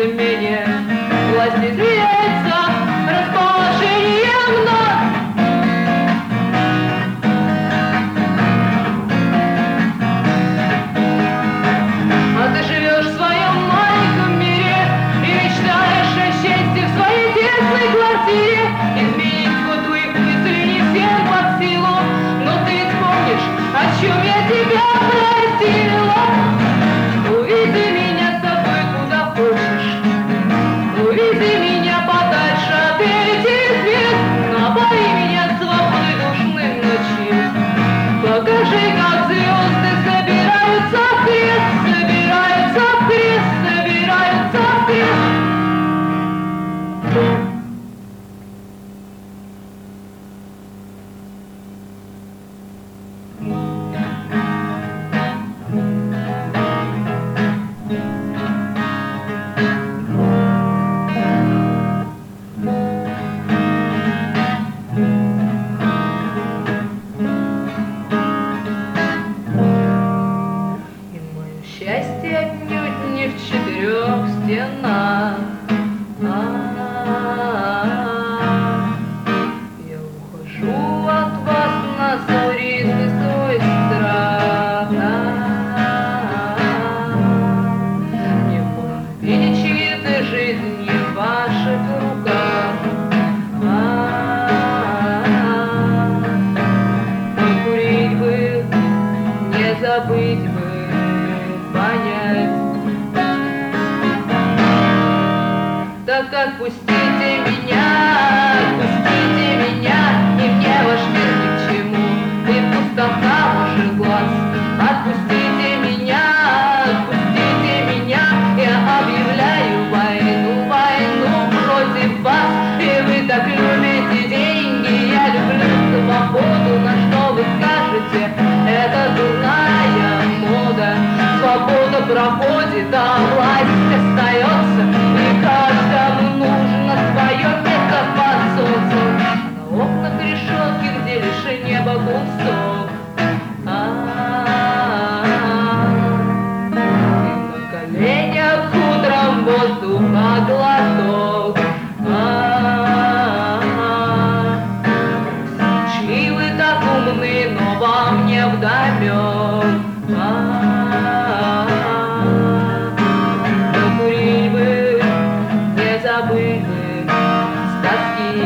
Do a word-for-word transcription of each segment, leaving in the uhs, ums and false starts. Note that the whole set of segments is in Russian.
измене. Власть изменяется расположением вновь. А ты живешь в своем маленьком мире и мечтаешь о счастье в своей тесной квартире. Изменить ход твоих мыслей не всем под силу, но ты вспомнишь, о чем я тебя просила. Увези меня с собой куда хочешь, увези меня подальше от этих мест, напои меня свободой душной ночи. Покажи, как звезды собираются в крест, собираются в крест, собираются в крест. Счастье отнюдь не в четырех стенах. А-а-а. Я ухожу от вас на зористый свой страх. Не хочешь видеть чьи-то жизни в ваших руках. Покурить бы, не забыть бы, понять. Так отпустите меня, отпустите меня, и мне ваш мир ни к чему, и пустота ваших глаз. Отпустите меня, отпустите меня, я объявляю войну, войну против вас. И вы так любите деньги, я люблю свободу, на что вы скажете, это дурная мода. Свобода проходит, а власть остается, и каждому нужно свое место под солнцем. На окнах решетки, где лишь небо кусок. И на коленях утром воздуха глоток. Шли вы так умны, но вам не вдомек. Покурить бы, не забыть бы с тоски.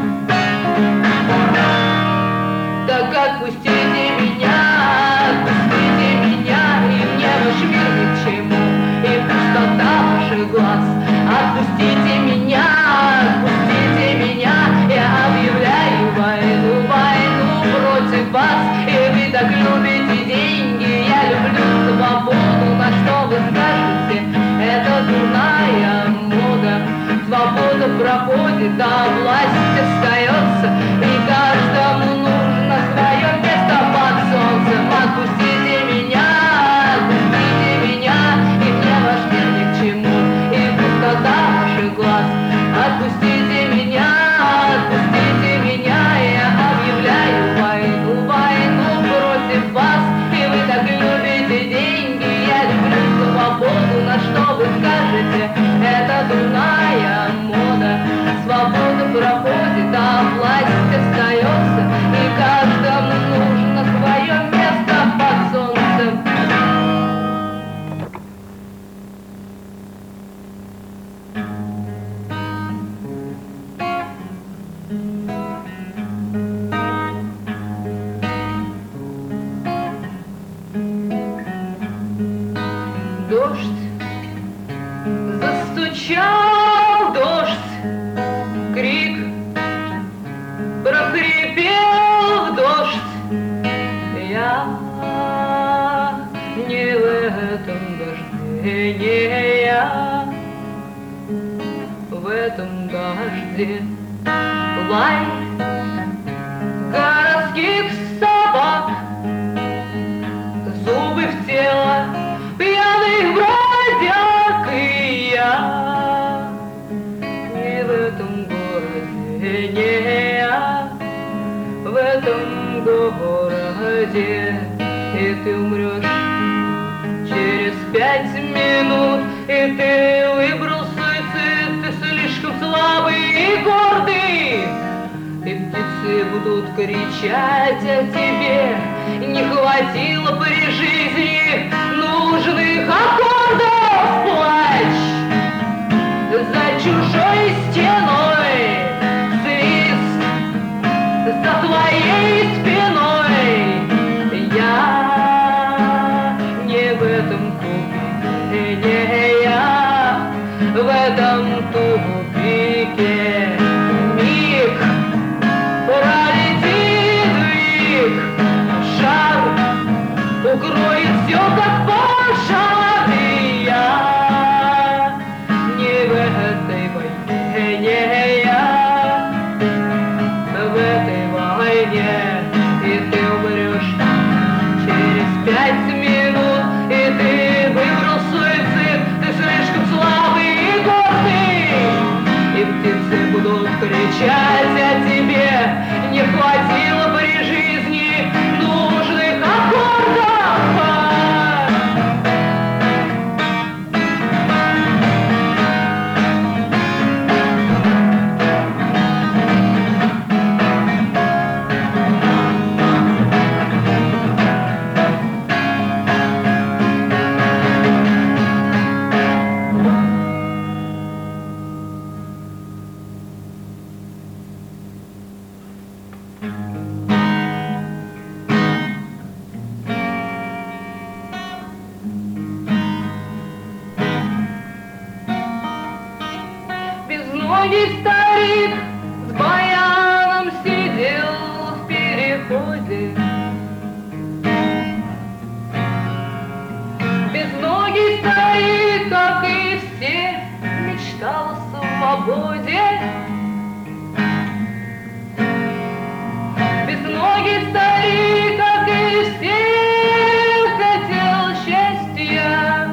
Так отпустите меня, отпустите меня, и мне ваш мир ни к чему, и пустота ваших глаз. Отпустите меня, отпустите меня, я объявляю войну, войну против вас. И вы так любите деньги, я люблю свободу, на что вы скажете, это дурная мода. Свобода проходит, а власть остается, и каждому нужно свое место под солнцем. Отпустите меня, отпустите меня, и мне ваш мир ни к чему, и пустота ваших глаз. Отпустите меня, отпустите меня, я объявляю войну, войну против вас. И вы так любите деньги, я люблю свободу, на что вы скажете, это дурная мода. Свобода проходит, а власть остается, и каждому нужно свое место под солнцем. Дождь застучал, дождь, крик прохрипел, дождь. Я не в этом дожде, не я в этом дожде. Лай городских собак, зубы в тело пьяных бродяг, и я не в этом городе, не я в этом городе. И ты умрешь через пять минут, и ты выбрался будут кричать о тебе. Не хватило при жизни нужных аккордов. Плачь за чужой стеной, свист за твоей спиной. Я не в этом тупике, не я в этом тупике. Миг пролетит, миг, шар укроет все, как пожар. И я не в этой войне, не я в этой войне. И ты умрешь через пять минут, и ты выбрал суицид. Ты слишком слабый и гордый, и птицы будут кричать о тебе. Не хватило при жизни нужных аккордов. Безногий старик с баяном сидел в переходе. Безногий старик, как и все, мечтал о свободе. Безногий старик, как и все, хотел счастья.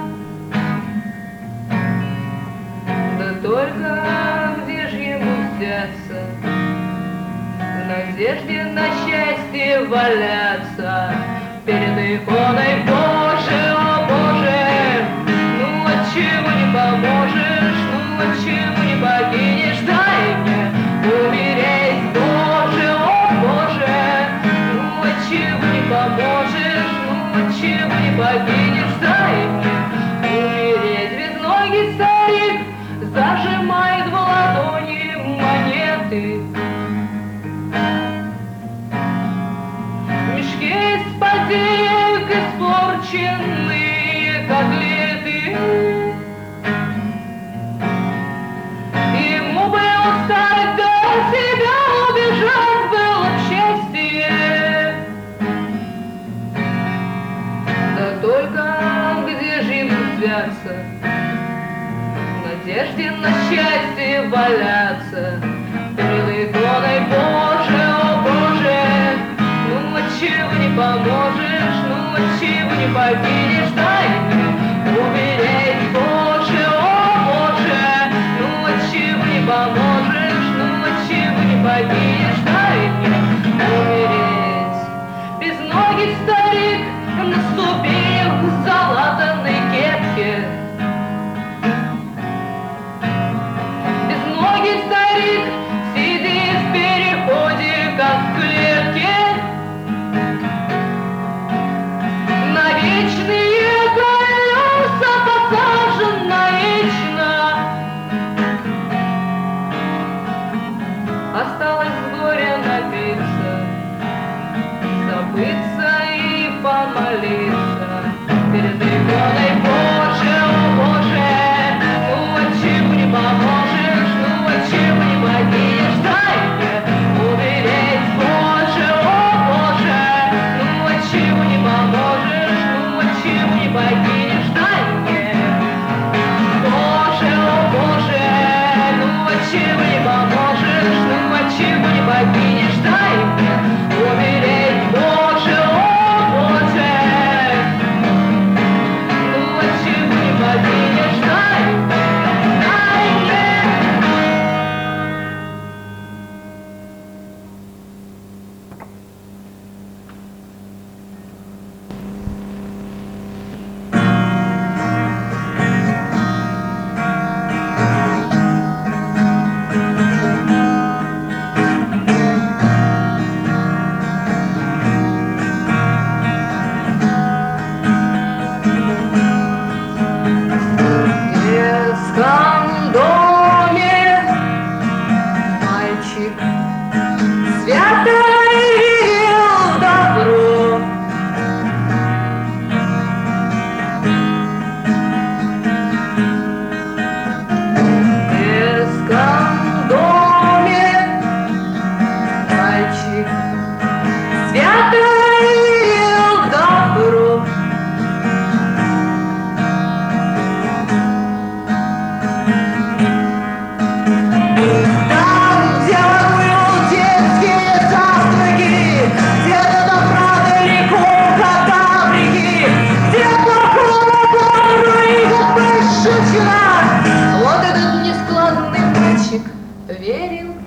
Да только где ж ему взяться? В надежде на счастье валяться перед иконой. Боже, о Боже, ну отчего не поможешь, ну отчего не покинешь? Дай мне умереть. Боже, о Боже, ну отчего не поможешь, ну отчего не покинешь? Дай мне умереть. Безногий старик зажимает в ладони монеты. Мешки из-под денег, испорченные котлеты. Ему бы устать до себя, убежать было б счастье. Да только где же ему взяться? В надежде на счастье валяться перед иконой. Боже, о Боже, ну отчего не поможешь, ну отчего не покинешь? Дай мне умереть. Боже, о Боже, ну отчего не поможешь, ну отчего не покинешь? Дай мне умереть. Безногий старик на ступенях в залатанной кепке. Безногий старик сидит в переходе, как в клетке. На вечные колеса посажен навечно. Осталось с горя напиться, забыться и помолиться перед иконой. Боже, о Боже, ну отчего не поможешь, ну отчего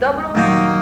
добро.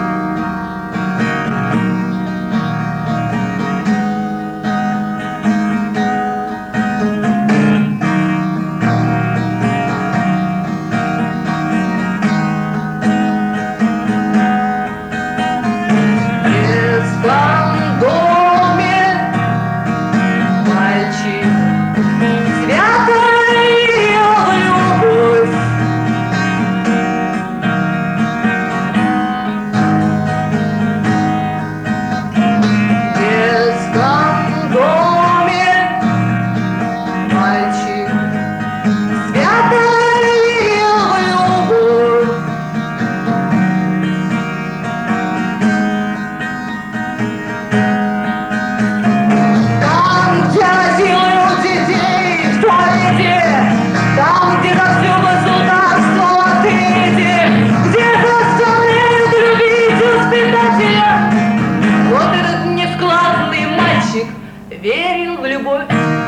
Верил в любовь.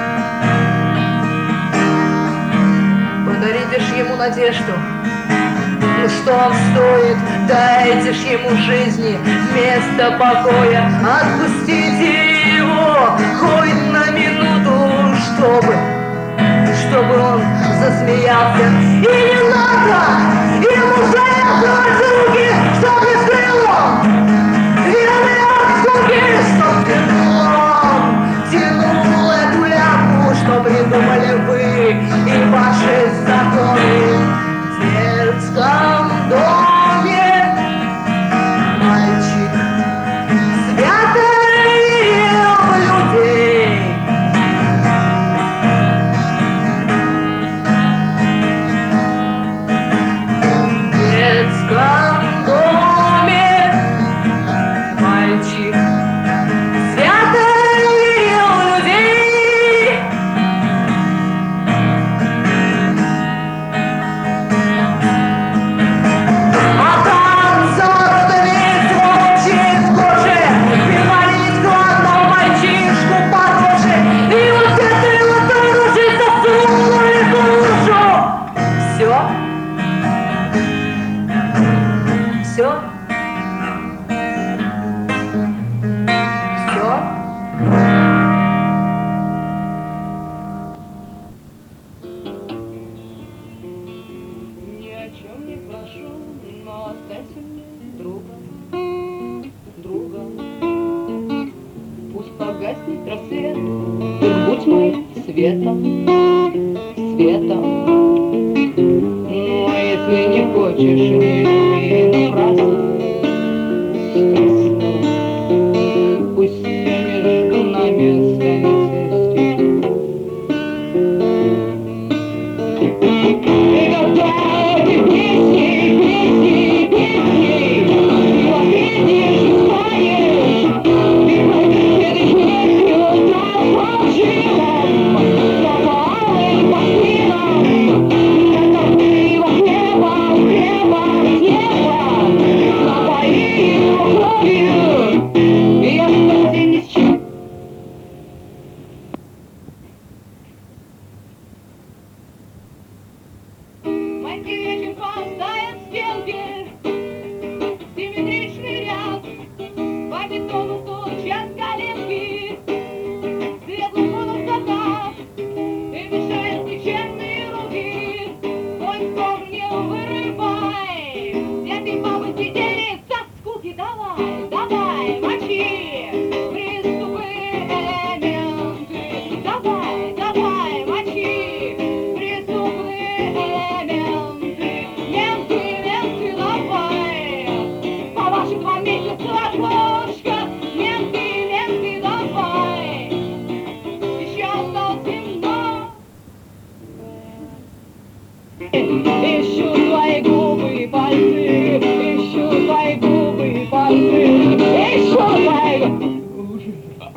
Подарите ж ему надежду, ну что он стоит, дайте ж ему жизни вместо покоя, отпустите его хоть на минуту, чтобы, чтобы он засмеялся. И не надо ему завязывать руки, чтоб не скрыл он верные отскоки, чтоб теплом тянул эту ляпу, что придумали вы и ваши законы. В детском доме мальчик свято верил в людей. В детском доме мальчик свято верил в людей. А там за весь волчий в коже привалить главного мальчишку по роже, и вот этой вот оружие засунули душу. Все? Все? Все? Ни о чем не прошу, но оставьте мне друга, друга. Пусть погаснет рассвет, и будь моим светом, светом. Но если не хочешь, не люби напрасно, страстно, пусть все между нами останется стихом. И когда ты песни, песни, песни, и воскреснешь и станешь, ты проедешь вместе там по жилам, по алым, по спинам, как ты во хлеба, хлеба, хлеба, напои его кровью, и останься ни с чем. Майский вечер поставят стенки, симметричный ряд, по бетону стучат коленки, светлых будут закат, и мешают нечестные руки. Ой, сон не вырывай, все ты бабы сидели со скуки, давай, давай, мочи, приступы, элементы, давай, давай, мочи, преступные элементы, менты, менты, давай, по вашим два месяца окошко, менты, менты, давай, еще осталось темно. Ищу твои губы и пальцы, ищу твои губы и пальцы, ищу твои губы.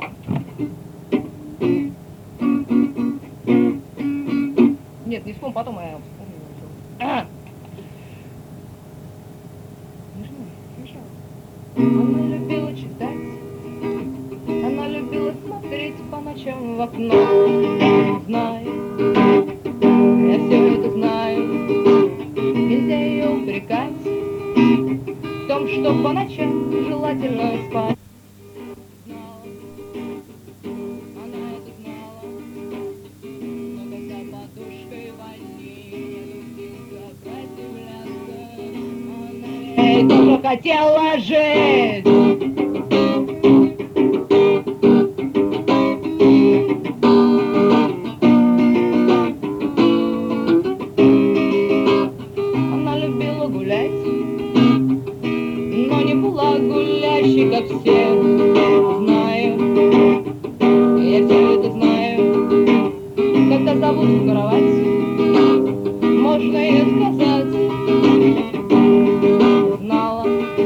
Нет, не вспомню, потом я вспомню. А! Она любила читать, она любила смотреть по ночам в окно. Знаю, я все это знаю, нельзя ее упрекать. том, что по ночам желательно спать. Эй, тоже хотела жить. Она любила гулять, но не была гулящей, как все. Знаю, я все это знаю. Когда зовут в кровать, можно ей сказать. Знала,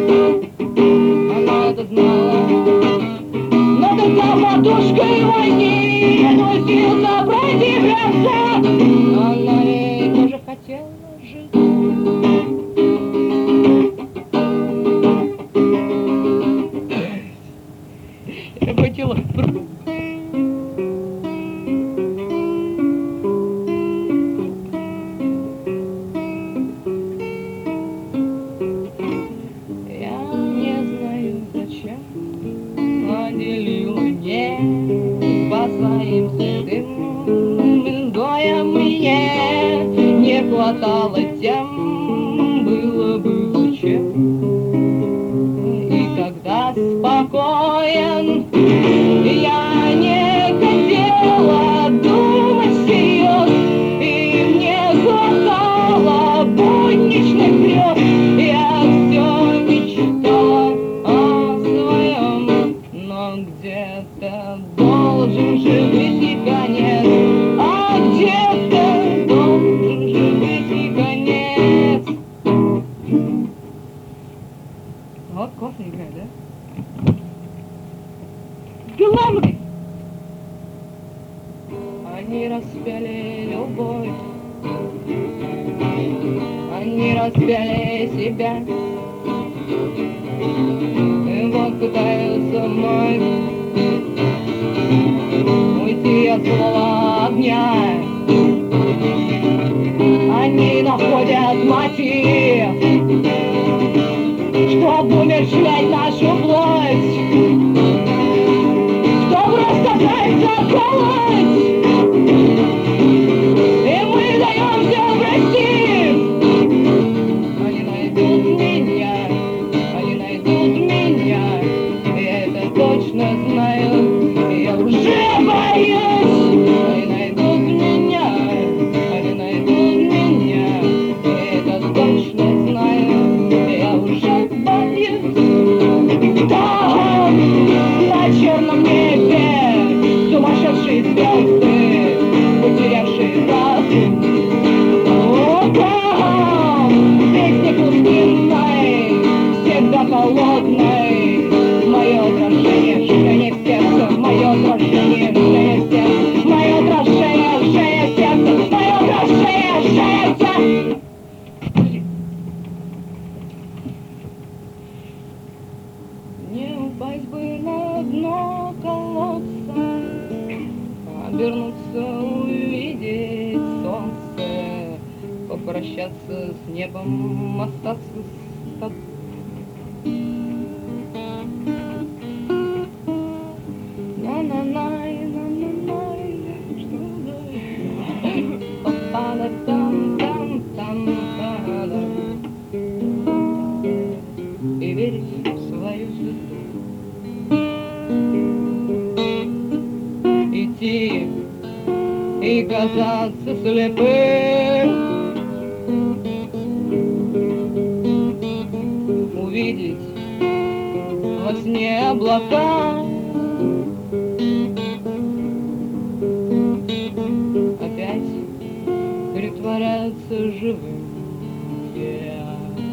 она это знала. Но когда подушкой войны научился противляться, она ей тоже хотела жить. Я хотела... Наделила небо своим святым изгоем, мне не хватало тем, было бы зачем. И когда спокоен, я не хотела думать всерьез, и мне хватало будничных грез. Я все мечтала о своем, но где-то должен же быть и конец, а где-то должен же быть и конец. Вот классно играет, да? Гламурный! Они распяли любовь, они распяли себя, и вот пытаются вновь уйти от злого огня. Они находят мотив, чтобы умерщвлять нашу плоть, чтобы рассказать, заколоть, и мы даемся простить. Они найдут меня, они найдут меня, я это точно знаю, я уже боюсь. Они найдут меня, они найдут меня, я это точно знаю, я уже боюсь. Там, на черном небе, сумасшедшие звезды, потерявшие разум. О, там, песни пустынной, всегда холодной, мое отражение в жжение сердца, мое отражение в жжение сердца, мое отражение в жжение сердца, мое отражение в жжение сердца. Не упасть бы на дно колодца, обернуться, увидеть солнце, попрощаться с небом, остаться с тобой. На-на-най, на-на-най, что-то. Па-па-да-там-там-там-та-да. И верить в свою судьбу. Идти и казаться слепым, увидеть во сне облака, опять притворяться живым. Yeah.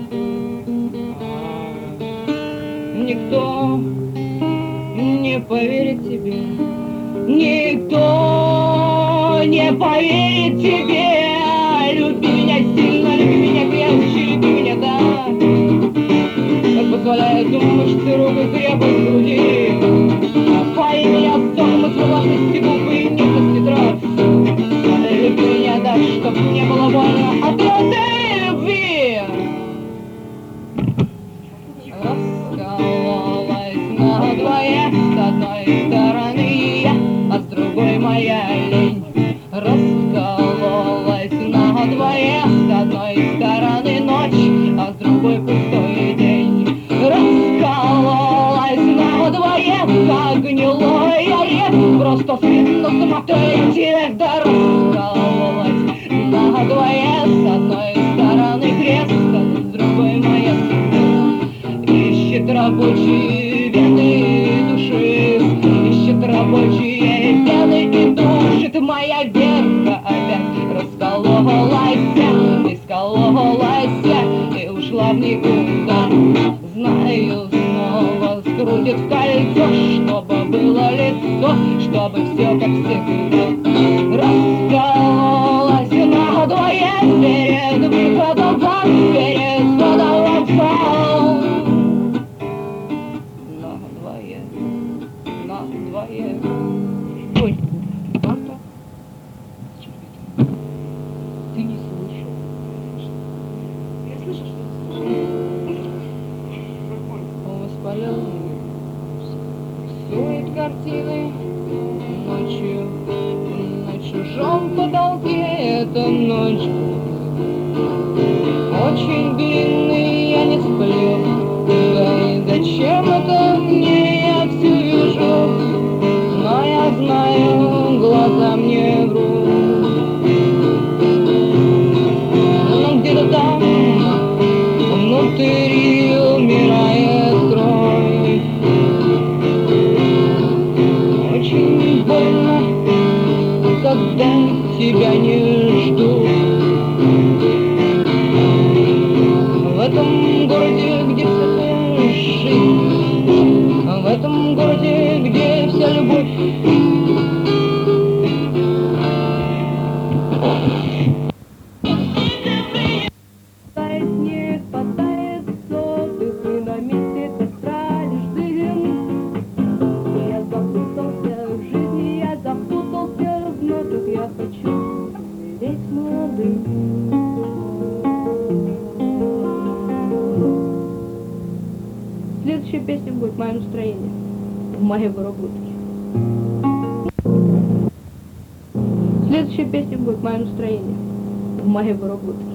А, никто не поверит тебе, никто не поверит тебе. Люби меня сильно, люби меня крепче, люби меня так, как позволяют мышцы рук и крепость груди. Пои меня соком из влажности губ и нежности трав. Люби меня так, чтоб не было больно от этой любви. ушла в никуда. Знаю, снова скрутит в кольцо, чтобы было лицо, чтобы все как всегда. Раскололась надвое перед выходом вон, перед входом в вокзал. Надвое, надвое. Ой, Марта, ты не слышал. Я слышу, что Воспаленный рисует картины ночью на чужом потолке. Эта ночь очень длинный, я не сплю. Да и зачем это мне, я все вижу, но я знаю, глаза мне врут. Но где-то там внутри умирает кровь. Очень больно, когда тебя не ждут. В этом городе, где вся жизнь, в этом городе, где вся любовь. Падает снег, падает отдых, и на месте костра лишь дым. Я запутался в жизни, я запутался в нотах, я хочу умереть молодым. Следующая песня будет «Мое настроение» в моей выработке. Следующая песня будет «Мое настроение» в моей выработке.